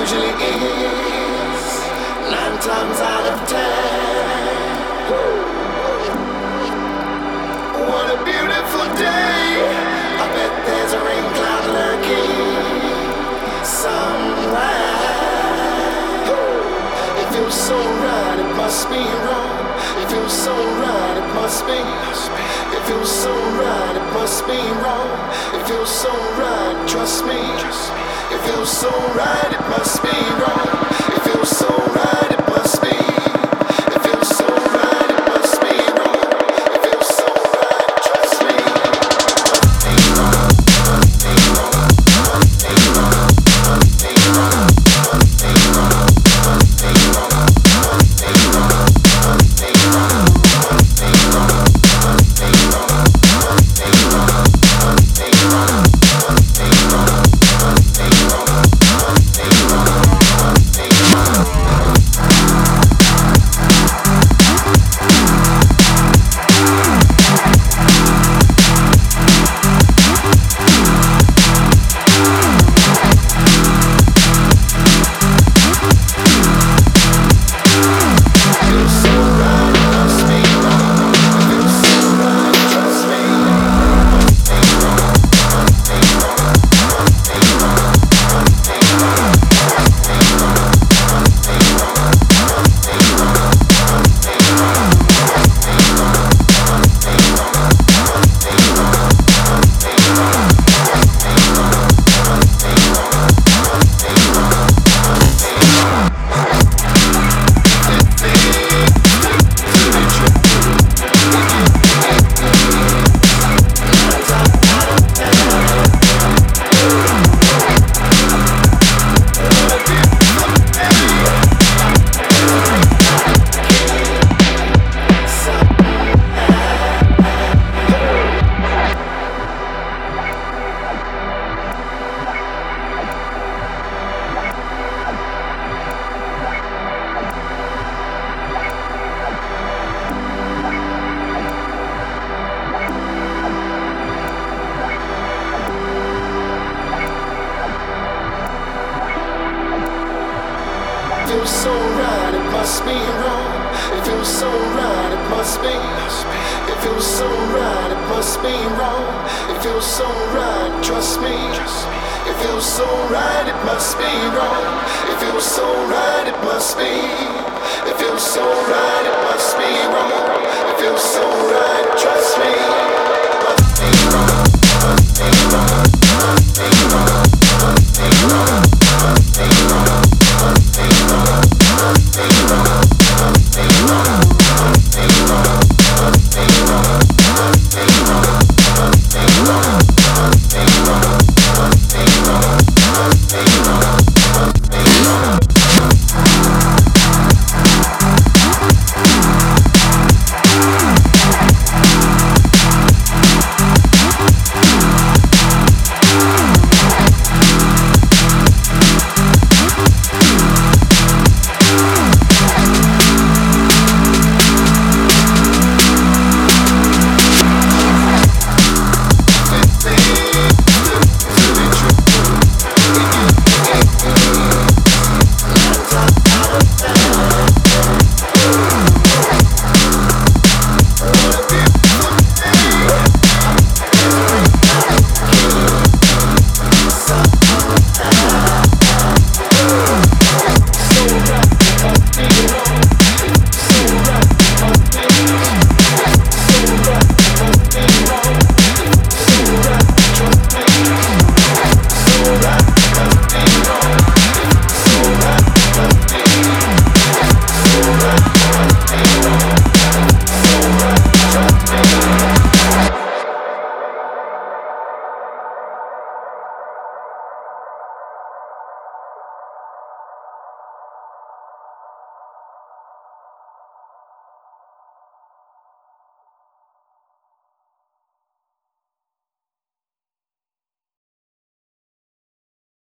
usually is, 9 times out of 10. What a beautiful day. I bet there's a rain cloud lurking somewhere. It feels so right, it must be wrong. It feels so right, it must be. It feels so right, it must be wrong. It feels so right, trust me. It feels so right, it must be wrong. It feels so right, it must be. It feels so right, it must be wrong. It feels so right, trust me. Must be wrong, must be wrong, must be wrong, must be wrong, must be wrong, must be wrong, must be wrong, must be wrong, must be wrong, must be wrong, must be wrong, must be wrong, must be wrong, must be wrong. Feels so right, it must be wrong. It feels so right, it must be. It feels so right, it must be wrong. It feels so right, trust me. It feels so right, it must be wrong. It feels so right, it must be.